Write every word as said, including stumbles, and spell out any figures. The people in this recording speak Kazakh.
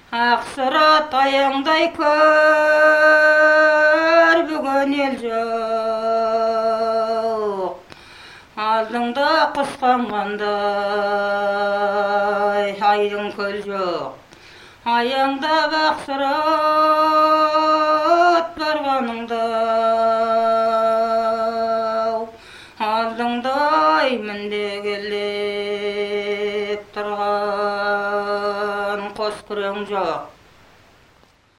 Ақсыра таяңдай көр бүгін ел жоқ. Алдыңда құс қонғандай айдың көл жоқ. Аяңдап ақсырат барғаныңда алдыңдай міндегелеп тұрған қос күрең жоқ.